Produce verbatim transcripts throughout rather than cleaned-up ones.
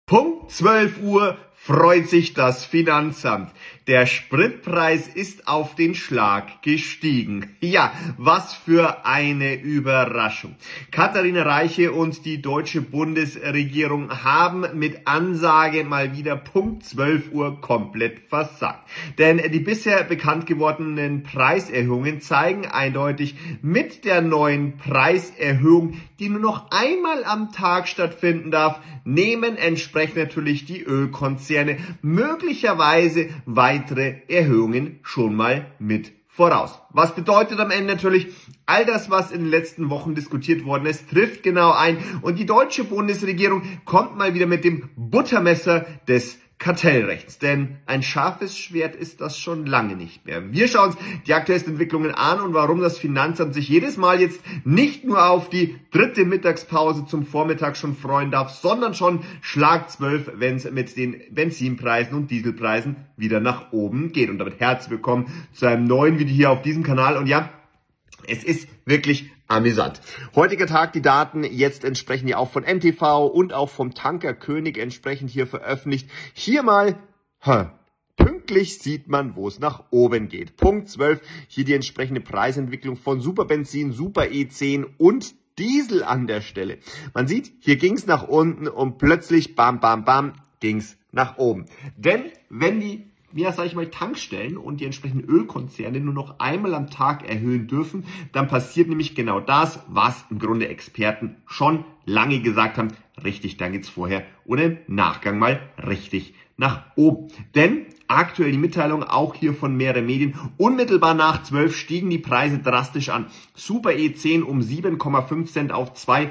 Punkt zwölf Uhr freut sich das Finanzamt. Der Spritpreis ist auf den Schlag gestiegen. Ja, was für eine Überraschung. Katharina Reiche und die deutsche Bundesregierung haben mit Ansage mal wieder Punkt zwölf Uhr komplett versagt. Denn die bisher bekannt gewordenen Preiserhöhungen zeigen eindeutig, mit der neuen Preiserhöhung, die nur noch einmal am Tag stattfinden darf, nehmen entsprechend natürlich die Ölkonzerne möglicherweise weitere Erhöhungen schon mal mit voraus. Was bedeutet am Ende natürlich, all das, was in den letzten Wochen diskutiert worden ist, trifft genau ein und die deutsche Bundesregierung kommt mal wieder mit dem Buttermesser des Kartellrechts, denn ein scharfes Schwert ist das schon lange nicht mehr. Wir schauen uns die aktuellsten Entwicklungen an und warum das Finanzamt sich jedes Mal jetzt nicht nur auf die dritte Mittagspause zum Vormittag schon freuen darf, sondern schon Schlag zwölf, wenn es mit den Benzinpreisen und Dieselpreisen wieder nach oben geht. Und damit herzlich willkommen zu einem neuen Video hier auf diesem Kanal. Und ja, es ist wirklich amüsant. Heutiger Tag, die Daten jetzt entsprechend ja auch von N T V und auch vom Tanker König entsprechend hier veröffentlicht. Hier mal, huh, pünktlich sieht man, wo es nach oben geht. Punkt zwölf, hier die entsprechende Preisentwicklung von Superbenzin, Super E zehn und Diesel an der Stelle. Man sieht, hier ging es nach unten und plötzlich, bam, bam, bam, ging es nach oben. Denn wenn die ja, sage ich mal, Tankstellen und die entsprechenden Ölkonzerne nur noch einmal am Tag erhöhen dürfen, dann passiert nämlich genau das, was im Grunde Experten schon lange gesagt haben, richtig, dann geht's vorher oder im Nachgang mal richtig nach oben. Denn aktuell die Mitteilung auch hier von mehreren Medien, unmittelbar nach zwölf stiegen die Preise drastisch an. Super E zehn um sieben Komma fünf Cent auf zwei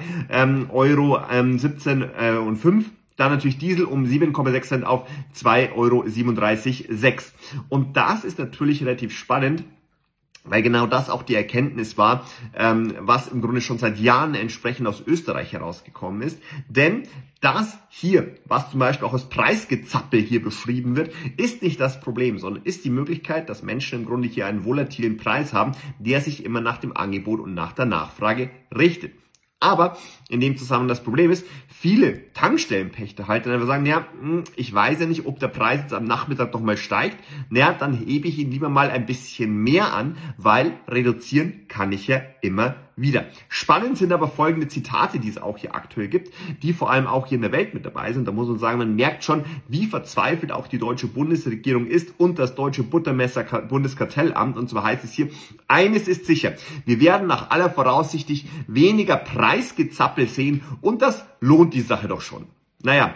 Euro siebzehn und fünf. Dann natürlich Diesel um sieben Komma sechs Cent auf zwei Euro siebenunddreißig Komma sechs. Und das ist natürlich relativ spannend, weil genau das auch die Erkenntnis war, ähm, was im Grunde schon seit Jahren entsprechend aus Österreich herausgekommen ist. Denn das hier, was zum Beispiel auch als Preisgezappel hier beschrieben wird, ist nicht das Problem, sondern ist die Möglichkeit, dass Menschen im Grunde hier einen volatilen Preis haben, der sich immer nach dem Angebot und nach der Nachfrage richtet. Aber in dem Zusammenhang das Problem ist, viele Tankstellenpächter halt dann einfach sagen, ja, ich weiß ja nicht, ob der Preis jetzt am Nachmittag noch mal steigt. Naja, dann hebe ich ihn lieber mal ein bisschen mehr an, weil reduzieren kann ich ja immer wieder. Spannend sind aber folgende Zitate, die es auch hier aktuell gibt, die vor allem auch hier in der Welt mit dabei sind. Da muss man sagen, man merkt schon, wie verzweifelt auch die deutsche Bundesregierung ist und das deutsche Buttermesser Bundeskartellamt. Und zwar heißt es hier, eines ist sicher, wir werden nach aller Voraussicht weniger Preisgezappel sehen und das lohnt die Sache doch schon. Naja,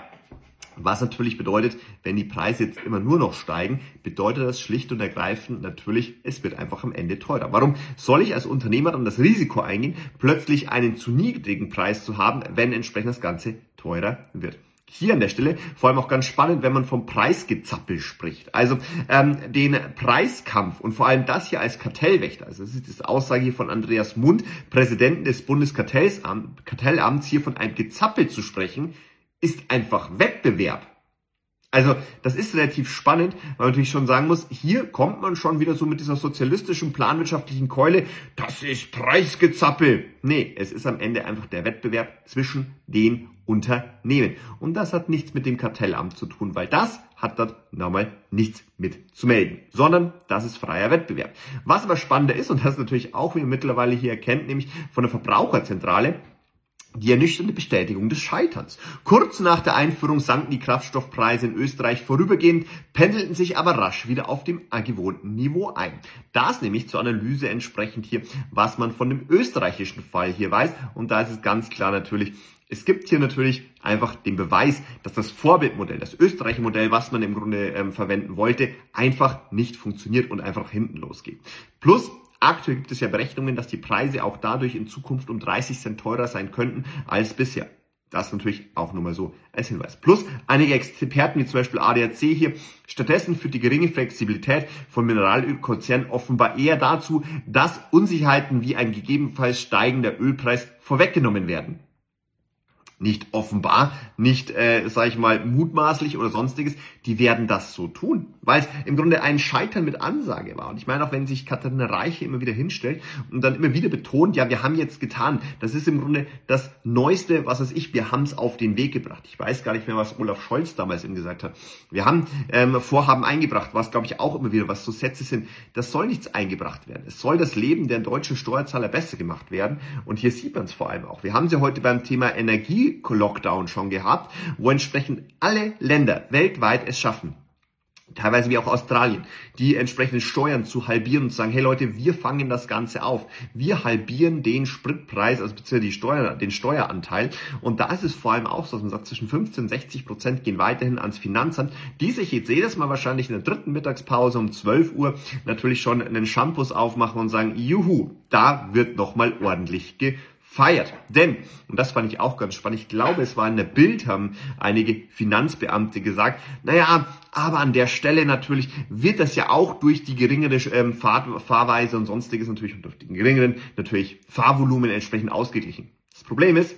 was natürlich bedeutet, wenn die Preise jetzt immer nur noch steigen, bedeutet das schlicht und ergreifend natürlich, es wird einfach am Ende teurer. Warum soll ich als Unternehmer dann das Risiko eingehen, plötzlich einen zu niedrigen Preis zu haben, wenn entsprechend das Ganze teurer wird? Hier an der Stelle vor allem auch ganz spannend, wenn man vom Preisgezappel spricht. Also ähm, den Preiskampf und vor allem das hier als Kartellwächter. Also das ist die Aussage hier von Andreas Mund, Präsidenten des Bundeskartellamts, hier von einem Gezappel zu sprechen, ist einfach Wettbewerb. Also das ist relativ spannend, weil man natürlich schon sagen muss, hier kommt man schon wieder so mit dieser sozialistischen, planwirtschaftlichen Keule, das ist Preisgezappel. Nee, es ist am Ende einfach der Wettbewerb zwischen den Unternehmen. Und das hat nichts mit dem Kartellamt zu tun, weil das hat dort nochmal nichts mit zu melden, sondern das ist freier Wettbewerb. Was aber spannender ist, und das ist natürlich auch, wie man mittlerweile hier erkennt, nämlich von der Verbraucherzentrale, die ernüchternde Bestätigung des Scheiterns. Kurz nach der Einführung sanken die Kraftstoffpreise in Österreich vorübergehend, pendelten sich aber rasch wieder auf dem gewohnten Niveau ein. Das nämlich zur Analyse entsprechend hier, was man von dem österreichischen Fall hier weiß. Und da ist es ganz klar natürlich, es gibt hier natürlich einfach den Beweis, dass das Vorbildmodell, das österreichische Modell, was man im Grunde ähm, verwenden wollte, einfach nicht funktioniert und einfach hinten losgeht. Plus, aktuell gibt es ja Berechnungen, dass die Preise auch dadurch in Zukunft um dreißig Cent teurer sein könnten als bisher. Das natürlich auch nur mal so als Hinweis. Plus einige Experten, wie zum Beispiel A D A C hier, stattdessen führt die geringe Flexibilität von Mineralölkonzernen offenbar eher dazu, dass Unsicherheiten wie ein gegebenenfalls steigender Ölpreis vorweggenommen werden. nicht offenbar, nicht, äh, sag ich mal, mutmaßlich oder sonstiges, die werden das so tun, weil es im Grunde ein Scheitern mit Ansage war. Und ich meine auch, wenn sich Katharina Reiche immer wieder hinstellt und dann immer wieder betont, ja, wir haben jetzt getan, das ist im Grunde das Neueste, was weiß ich, wir haben es auf den Weg gebracht. Ich weiß gar nicht mehr, was Olaf Scholz damals eben gesagt hat. Wir haben ähm, Vorhaben eingebracht, was glaube ich auch immer wieder, was so Sätze sind, das soll nichts eingebracht werden. Es soll das Leben der deutschen Steuerzahler besser gemacht werden. Und hier sieht man es vor allem auch. Wir haben sie heute beim Thema Energie-Lockdown schon gehabt, wo entsprechend alle Länder weltweit es schaffen, teilweise wie auch Australien, die entsprechenden Steuern zu halbieren und zu sagen, hey Leute, wir fangen das Ganze auf. Wir halbieren den Spritpreis, also beziehungsweise die Steuer, den Steueranteil. Und da ist es vor allem auch so, dass man sagt, zwischen fünfzehn und sechzig Prozent gehen weiterhin ans Finanzamt, die sich jetzt jedes Mal wahrscheinlich in der dritten Mittagspause um zwölf Uhr natürlich schon einen Shampoos aufmachen und sagen, juhu, da wird nochmal ordentlich ge feiert. Denn, und das fand ich auch ganz spannend, ich glaube, es war in der Bild, haben einige Finanzbeamte gesagt, naja, aber an der Stelle natürlich wird das ja auch durch die geringere ähm, Fahr Fahrweise und sonstiges natürlich und durch den geringeren natürlich Fahrvolumen entsprechend ausgeglichen. Das Problem ist,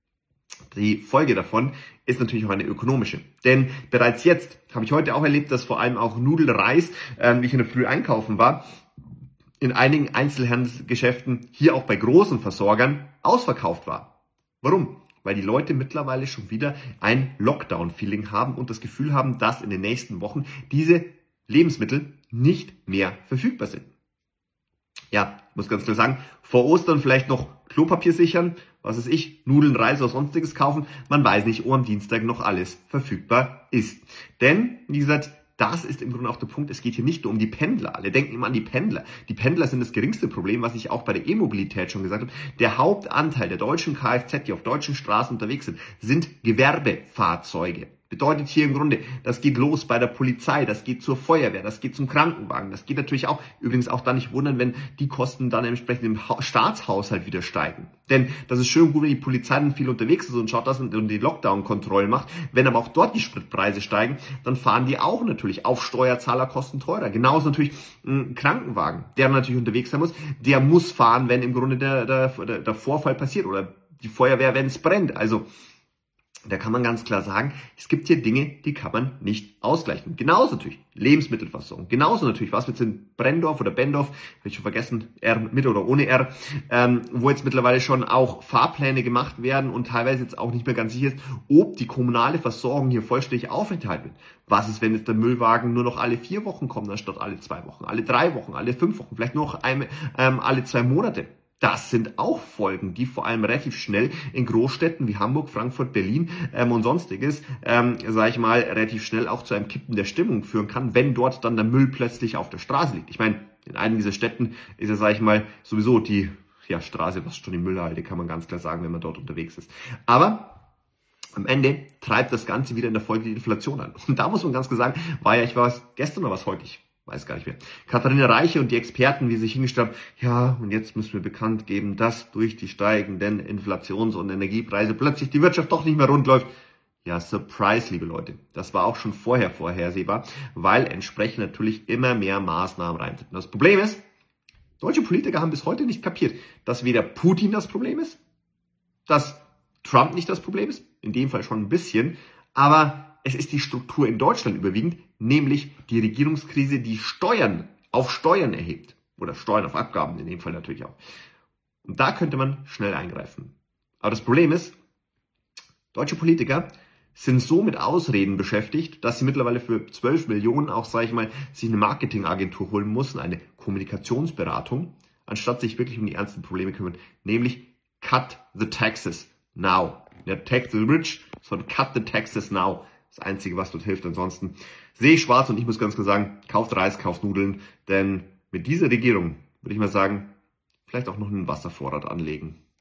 die Folge davon ist natürlich auch eine ökonomische. Denn bereits jetzt habe ich heute auch erlebt, dass vor allem auch Nudelreis, ähm, wie ich in der Früh einkaufen war, in einigen Einzelhandelsgeschäften, hier auch bei großen Versorgern, ausverkauft war. Warum? Weil die Leute mittlerweile schon wieder ein Lockdown-Feeling haben und das Gefühl haben, dass in den nächsten Wochen diese Lebensmittel nicht mehr verfügbar sind. Ja, muss ganz klar sagen, vor Ostern vielleicht noch Klopapier sichern, was weiß ich, Nudeln, Reis oder sonstiges kaufen. Man weiß nicht, ob am Dienstag noch alles verfügbar ist. Denn, wie gesagt, das ist im Grunde auch der Punkt, es geht hier nicht nur um die Pendler. Alle denken immer an die Pendler. Die Pendler sind das geringste Problem, was ich auch bei der E-Mobilität schon gesagt habe. Der Hauptanteil der deutschen Kfz, die auf deutschen Straßen unterwegs sind, sind Gewerbefahrzeuge. Bedeutet hier im Grunde, das geht los bei der Polizei, das geht zur Feuerwehr, das geht zum Krankenwagen, das geht natürlich auch, übrigens auch da nicht wundern, wenn die Kosten dann entsprechend im ha- Staatshaushalt wieder steigen. Denn das ist schön und gut, wenn die Polizei dann viel unterwegs ist und schaut, dass und die Lockdown-Kontrollen macht. Wenn aber auch dort die Spritpreise steigen, dann fahren die auch natürlich auf Steuerzahlerkosten teurer. Genauso natürlich ein Krankenwagen, der natürlich unterwegs sein muss, der muss fahren, wenn im Grunde der, der, der Vorfall passiert oder die Feuerwehr, wenn es brennt. Also da kann man ganz klar sagen, es gibt hier Dinge, die kann man nicht ausgleichen. Genauso natürlich Lebensmittelversorgung. Genauso natürlich, was wir jetzt in Brendorf oder Bendorf, habe ich schon vergessen, R mit oder ohne R, ähm, wo jetzt mittlerweile schon auch Fahrpläne gemacht werden und teilweise jetzt auch nicht mehr ganz sicher ist, ob die kommunale Versorgung hier vollständig aufrechterhalten wird. Was ist, wenn jetzt der Müllwagen nur noch alle vier Wochen kommt, anstatt alle zwei Wochen, alle drei Wochen, alle fünf Wochen, vielleicht nur noch ein, ähm, alle zwei Monate? Das sind auch Folgen, die vor allem relativ schnell in Großstädten wie Hamburg, Frankfurt, Berlin ähm, und sonstiges, ähm, sage ich mal, relativ schnell auch zu einem Kippen der Stimmung führen kann, wenn dort dann der Müll plötzlich auf der Straße liegt. Ich meine, in einigen dieser Städten ist ja, sage ich mal, sowieso die ja, Straße fast schon die Müllhalde, kann man ganz klar sagen, wenn man dort unterwegs ist. Aber am Ende treibt das Ganze wieder in der Folge die Inflation an. Und da muss man ganz klar sagen, war ja, ich war es gestern oder was heute, ich weiß gar nicht mehr. Katharina Reiche und die Experten, wie sie sich hingestellt haben, ja, und jetzt müssen wir bekannt geben, dass durch die steigenden Inflations- und Energiepreise plötzlich die Wirtschaft doch nicht mehr rund läuft. Ja, Surprise, liebe Leute. Das war auch schon vorher vorhersehbar, weil entsprechend natürlich immer mehr Maßnahmen reintreten. Das Problem ist, deutsche Politiker haben bis heute nicht kapiert, dass weder Putin das Problem ist, dass Trump nicht das Problem ist, in dem Fall schon ein bisschen, aber es ist die Struktur in Deutschland überwiegend, nämlich die Regierungskrise, die Steuern auf Steuern erhebt. Oder Steuern auf Abgaben, in dem Fall natürlich auch. Und da könnte man schnell eingreifen. Aber das Problem ist, deutsche Politiker sind so mit Ausreden beschäftigt, dass sie mittlerweile für zwölf Millionen auch, sage ich mal, sich eine Marketingagentur holen müssen, eine Kommunikationsberatung, anstatt sich wirklich um die ernsten Probleme kümmern, nämlich cut the taxes now. Nicht tax the rich, sondern cut the taxes now. Das Einzige, was dort hilft. Ansonsten sehe ich schwarz und ich muss ganz klar sagen, kauft Reis, kauft Nudeln, denn mit dieser Regierung würde ich mal sagen, vielleicht auch noch einen Wasservorrat anlegen.